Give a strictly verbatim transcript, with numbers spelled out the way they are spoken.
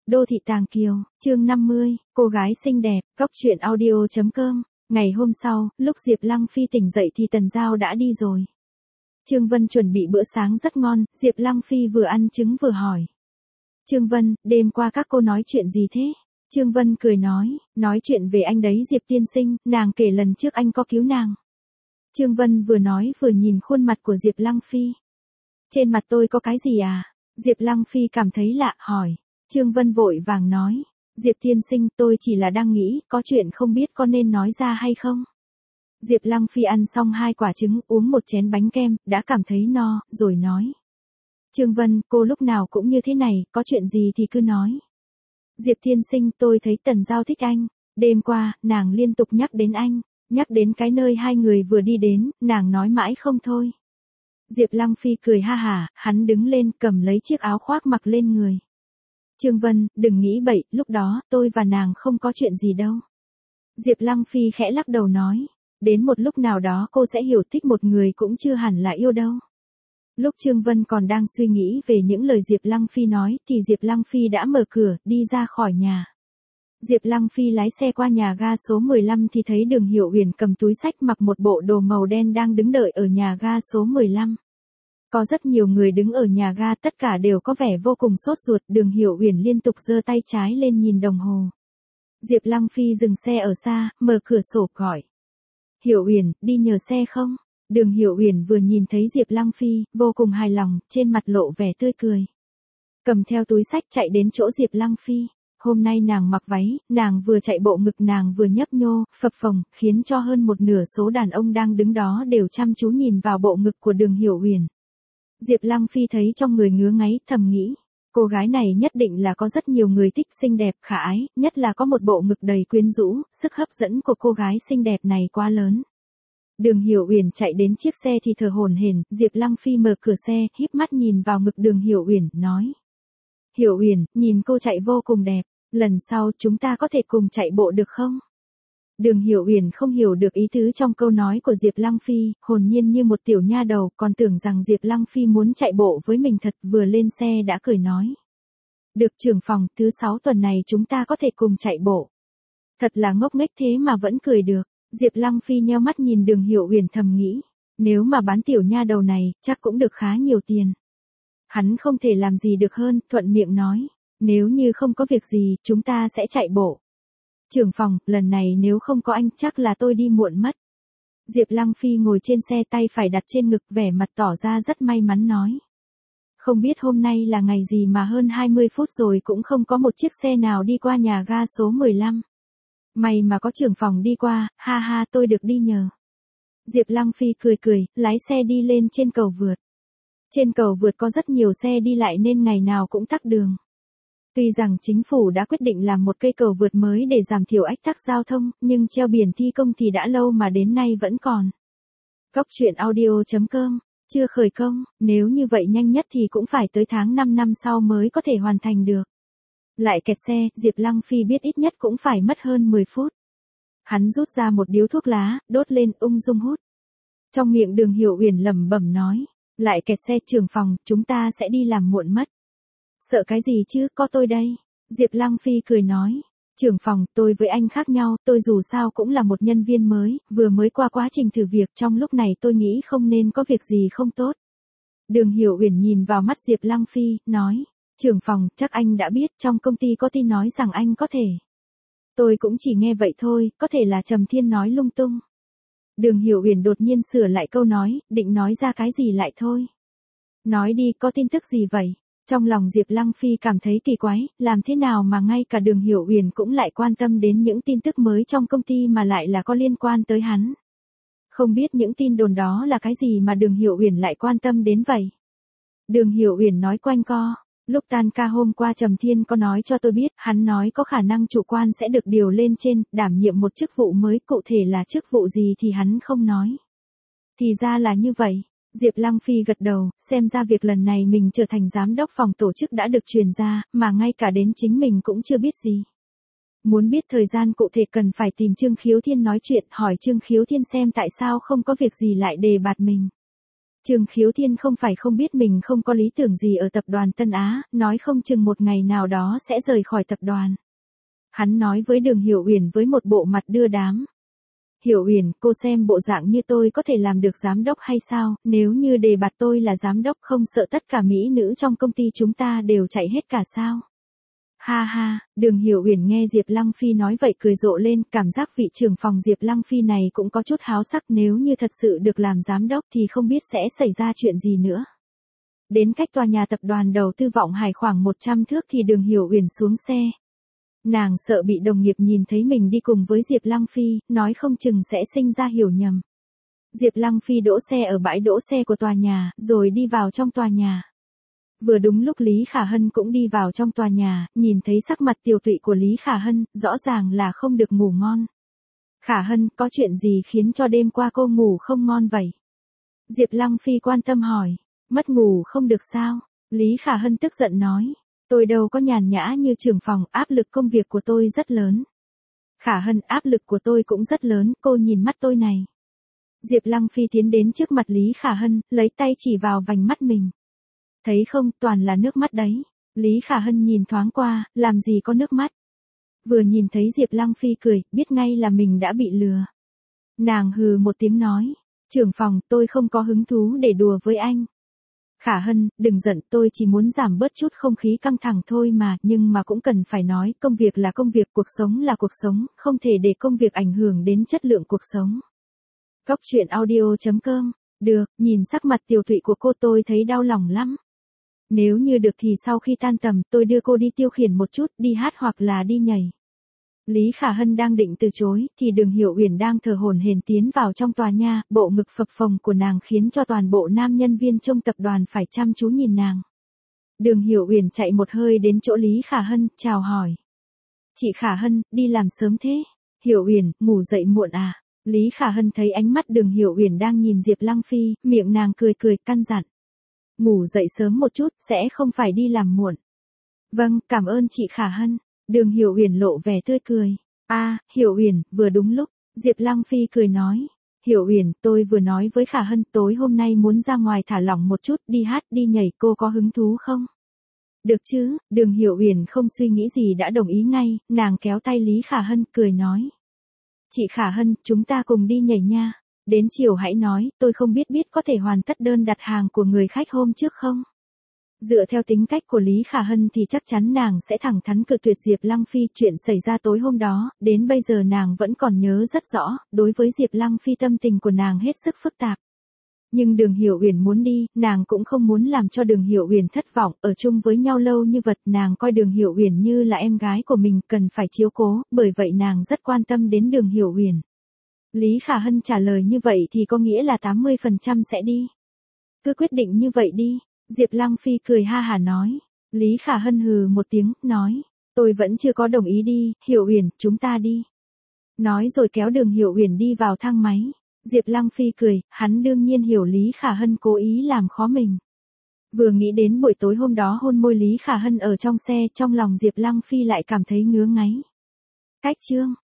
Đô thị Tàng Kiều, chương năm mươi, cô gái xinh đẹp, góc truyện audio chấm com. Ngày hôm sau, lúc Diệp Lăng Phi tỉnh dậy thì Tần Giao đã đi rồi. Trương Vân chuẩn bị bữa sáng rất ngon, Diệp Lăng Phi vừa ăn trứng vừa hỏi. Trương Vân, đêm qua các cô nói chuyện gì thế? Trương Vân cười nói, nói chuyện về anh đấy Diệp tiên sinh, nàng kể lần trước anh có cứu nàng. Trương Vân vừa nói vừa nhìn khuôn mặt của Diệp Lăng Phi. Trên mặt tôi có cái gì à? Diệp Lăng Phi cảm thấy lạ, hỏi. Trương Vân vội vàng nói, Diệp tiên sinh, tôi chỉ là đang nghĩ, có chuyện không biết có nên nói ra hay không? Diệp Lăng Phi ăn xong hai quả trứng, uống một chén bánh kem, đã cảm thấy no, rồi nói. Trương Vân, cô lúc nào cũng như thế này, có chuyện gì thì cứ nói. Diệp tiên sinh, tôi thấy Tần Giao thích anh. Đêm qua, nàng liên tục nhắc đến anh, nhắc đến cái nơi hai người vừa đi đến, nàng nói mãi không thôi. Diệp Lăng Phi cười ha hả, hắn đứng lên cầm lấy chiếc áo khoác mặc lên người. Trương Vân, đừng nghĩ bậy, lúc đó, tôi và nàng không có chuyện gì đâu. Diệp Lăng Phi khẽ lắc đầu nói, đến một lúc nào đó cô sẽ hiểu thích một người cũng chưa hẳn là yêu đâu. Lúc Trương Vân còn đang suy nghĩ về những lời Diệp Lăng Phi nói thì Diệp Lăng Phi đã mở cửa, đi ra khỏi nhà. Diệp Lăng Phi lái xe qua nhà ga số mười lăm thì thấy Đường Hiểu Uyển cầm túi xách mặc một bộ đồ màu đen đang đứng đợi ở nhà ga số mười lăm. Có rất nhiều người đứng ở nhà ga, tất cả đều có vẻ vô cùng sốt ruột, Đường Hiểu Uyển liên tục giơ tay trái lên nhìn đồng hồ. Diệp Lăng Phi dừng xe ở xa, mở cửa sổ gọi. Hiểu Uyển, đi nhờ xe không? Đường Hiểu Uyển vừa nhìn thấy Diệp Lăng Phi, vô cùng hài lòng, trên mặt lộ vẻ tươi cười. Cầm theo túi xách chạy đến chỗ Diệp Lăng Phi. Hôm nay nàng mặc váy, nàng vừa chạy bộ ngực nàng vừa nhấp nhô, phập phồng, khiến cho hơn một nửa số đàn ông đang đứng đó đều chăm chú nhìn vào bộ ngực của Đường Hiểu Uyển. Diệp Lăng Phi thấy trong người ngứa ngáy, thầm nghĩ, cô gái này nhất định là có rất nhiều người thích, xinh đẹp, khả ái, nhất là có một bộ ngực đầy quyến rũ, sức hấp dẫn của cô gái xinh đẹp này quá lớn. Đường Hiểu Uyển chạy đến chiếc xe thì thở hổn hển, Diệp Lăng Phi mở cửa xe, híp mắt nhìn vào ngực Đường Hiểu Uyển, nói. Hiểu Uyển, nhìn cô chạy vô cùng đẹp, lần sau chúng ta có thể cùng chạy bộ được không? Đường Hiểu Uyển không hiểu được ý tứ trong câu nói của Diệp Lăng Phi, hồn nhiên như một tiểu nha đầu, còn tưởng rằng Diệp Lăng Phi muốn chạy bộ với mình thật, vừa lên xe đã cười nói. Được trưởng phòng, thứ sáu tuần này chúng ta có thể cùng chạy bộ. Thật là ngốc nghếch thế mà vẫn cười được. Diệp Lăng Phi nheo mắt nhìn Đường Hiểu Uyển thầm nghĩ, nếu mà bán tiểu nha đầu này, chắc cũng được khá nhiều tiền. Hắn không thể làm gì được hơn, thuận miệng nói, nếu như không có việc gì, chúng ta sẽ chạy bộ. Trưởng phòng, lần này nếu không có anh chắc là tôi đi muộn mất. Diệp Lăng Phi ngồi trên xe, tay phải đặt trên ngực, vẻ mặt tỏ ra rất may mắn nói. Không biết hôm nay là ngày gì mà hơn hai mươi phút rồi cũng không có một chiếc xe nào đi qua nhà ga số mười lăm. May mà có trưởng phòng đi qua, ha ha, tôi được đi nhờ. Diệp Lăng Phi cười cười, lái xe đi lên trên cầu vượt. Trên cầu vượt có rất nhiều xe đi lại nên ngày nào cũng tắc đường. Tuy rằng chính phủ đã quyết định làm một cây cầu vượt mới để giảm thiểu ách tắc giao thông, nhưng treo biển thi công thì đã lâu mà đến nay vẫn còn. Góc truyện audio chấm com, chưa khởi công, nếu như vậy nhanh nhất thì cũng phải tới tháng năm năm sau mới có thể hoàn thành được. Lại kẹt xe, Diệp Lăng Phi biết ít nhất cũng phải mất hơn mười phút. Hắn rút ra một điếu thuốc lá, đốt lên, ung dung hút. Trong miệng Đường Hiểu Uyển lẩm bẩm nói, lại kẹt xe, trưởng phòng, chúng ta sẽ đi làm muộn mất. Sợ cái gì chứ, có tôi đây. Diệp Lăng Phi cười nói, trưởng phòng, tôi với anh khác nhau, tôi dù sao cũng là một nhân viên mới, vừa mới qua quá trình thử việc, trong lúc này tôi nghĩ không nên có việc gì không tốt. Đường Hiểu Uyển nhìn vào mắt Diệp Lăng Phi, nói, trưởng phòng, chắc anh đã biết, trong công ty có tin nói rằng anh có thể. Tôi cũng chỉ nghe vậy thôi, có thể là Trầm Thiên nói lung tung. Đường Hiểu Uyển đột nhiên sửa lại câu nói, định nói ra cái gì lại thôi. Nói đi, có tin tức gì vậy? Trong lòng Diệp Lăng Phi cảm thấy kỳ quái, làm thế nào mà ngay cả Đường Hiểu Uyển cũng lại quan tâm đến những tin tức mới trong công ty mà lại là có liên quan tới hắn. Không biết những tin đồn đó là cái gì mà Đường Hiểu Uyển lại quan tâm đến vậy? Đường Hiểu Uyển nói quanh co, lúc tan ca hôm qua Trầm Thiên có nói cho tôi biết, hắn nói có khả năng chủ quan sẽ được điều lên trên, đảm nhiệm một chức vụ mới, cụ thể là chức vụ gì thì hắn không nói. Thì ra là như vậy. Diệp Lăng Phi gật đầu, xem ra việc lần này mình trở thành giám đốc phòng tổ chức đã được truyền ra, mà ngay cả đến chính mình cũng chưa biết gì. Muốn biết thời gian cụ thể cần phải tìm Trương Khiếu Thiên nói chuyện, hỏi Trương Khiếu Thiên xem tại sao không có việc gì lại đề bạt mình. Trương Khiếu Thiên không phải không biết mình không có lý tưởng gì ở tập đoàn Tân Á, nói không chừng một ngày nào đó sẽ rời khỏi tập đoàn. Hắn nói với Đường Hiểu Uyển với một bộ mặt đưa đám. Hiểu Uyển, cô xem bộ dạng như tôi có thể làm được giám đốc hay sao, nếu như đề bạt tôi là giám đốc không sợ tất cả mỹ nữ trong công ty chúng ta đều chạy hết cả sao? Ha ha, Đường Hiểu Uyển nghe Diệp Lăng Phi nói vậy cười rộ lên, cảm giác vị trưởng phòng Diệp Lăng Phi này cũng có chút háo sắc, nếu như thật sự được làm giám đốc thì không biết sẽ xảy ra chuyện gì nữa. Đến cách tòa nhà tập đoàn đầu tư Vọng Hải khoảng một trăm thước thì Đường Hiểu Uyển xuống xe. Nàng sợ bị đồng nghiệp nhìn thấy mình đi cùng với Diệp Lăng Phi, nói không chừng sẽ sinh ra hiểu nhầm. Diệp Lăng Phi đỗ xe ở bãi đỗ xe của tòa nhà, rồi đi vào trong tòa nhà. Vừa đúng lúc Lý Khả Hân cũng đi vào trong tòa nhà, nhìn thấy sắc mặt tiều tụy của Lý Khả Hân, rõ ràng là không được ngủ ngon. Khả Hân, có chuyện gì khiến cho đêm qua cô ngủ không ngon vậy? Diệp Lăng Phi quan tâm hỏi, mất ngủ không được sao? Lý Khả Hân tức giận nói, tôi đâu có nhàn nhã như trưởng phòng, áp lực công việc của tôi rất lớn. Khả Hân, áp lực của tôi cũng rất lớn, cô nhìn mắt tôi này. Diệp Lăng Phi tiến đến trước mặt Lý Khả Hân, lấy tay chỉ vào vành mắt mình. Thấy không, toàn là nước mắt đấy. Lý Khả Hân nhìn thoáng qua, làm gì có nước mắt. Vừa nhìn thấy Diệp Lăng Phi cười, biết ngay là mình đã bị lừa. Nàng hừ một tiếng nói, trưởng phòng, tôi không có hứng thú để đùa với anh. Khả Hân, đừng giận, tôi chỉ muốn giảm bớt chút không khí căng thẳng thôi mà, nhưng mà cũng cần phải nói, công việc là công việc, cuộc sống là cuộc sống, không thể để công việc ảnh hưởng đến chất lượng cuộc sống. Cóc truyện audio chấm com, được, nhìn sắc mặt tiều tụy của cô tôi thấy đau lòng lắm. Nếu như được thì sau khi tan tầm tôi đưa cô đi tiêu khiển một chút, đi hát hoặc là đi nhảy. Lý Khả Hân đang định từ chối, thì Đường Hiểu Uyển đang thở hổn hển tiến vào trong tòa nhà, bộ ngực phập phồng của nàng khiến cho toàn bộ nam nhân viên trong tập đoàn phải chăm chú nhìn nàng. Đường Hiểu Uyển chạy một hơi đến chỗ Lý Khả Hân, chào hỏi. Chị Khả Hân, đi làm sớm thế? Hiểu Uyển, ngủ dậy muộn à? Lý Khả Hân thấy ánh mắt Đường Hiểu Uyển đang nhìn Diệp Lăng Phi, miệng nàng cười cười, căn dặn. Ngủ dậy sớm một chút, sẽ không phải đi làm muộn. Vâng, cảm ơn chị Khả Hân. Đường Hiểu Uyển lộ vẻ tươi cười. A, à, Hiểu Uyển, vừa đúng lúc. Diệp Lăng Phi cười nói. Hiểu Uyển, tôi vừa nói với Khả Hân tối hôm nay muốn ra ngoài thả lỏng một chút, đi hát đi nhảy, cô có hứng thú không? Được chứ, Đường Hiểu Uyển không suy nghĩ gì đã đồng ý ngay, nàng kéo tay Lý Khả Hân, cười nói. Chị Khả Hân, chúng ta cùng đi nhảy nha. Đến chiều hãy nói, tôi không biết biết có thể hoàn tất đơn đặt hàng của người khách hôm trước không? Dựa theo tính cách của Lý Khả Hân thì chắc chắn nàng sẽ thẳng thắn cự tuyệt Diệp Lăng Phi. Chuyện xảy ra tối hôm đó, đến bây giờ nàng vẫn còn nhớ rất rõ, đối với Diệp Lăng Phi tâm tình của nàng hết sức phức tạp. Nhưng Đường Hiểu Uyển muốn đi, nàng cũng không muốn làm cho Đường Hiểu Uyển thất vọng, ở chung với nhau lâu như vậy, nàng coi Đường Hiểu Uyển như là em gái của mình, cần phải chiếu cố, bởi vậy nàng rất quan tâm đến Đường Hiểu Uyển. Lý Khả Hân trả lời như vậy thì có nghĩa là tám mươi phần trăm sẽ đi. Cứ quyết định như vậy đi. Diệp Lăng Phi cười ha hả nói. Lý Khả Hân hừ một tiếng, nói. Tôi vẫn chưa có đồng ý đi, Hiểu Uyển, chúng ta đi. Nói rồi kéo Đường Hiểu Uyển đi vào thang máy. Diệp Lăng Phi cười, hắn đương nhiên hiểu Lý Khả Hân cố ý làm khó mình. Vừa nghĩ đến buổi tối hôm đó hôn môi Lý Khả Hân ở trong xe, trong lòng Diệp Lăng Phi lại cảm thấy ngứa ngáy. Cách chương.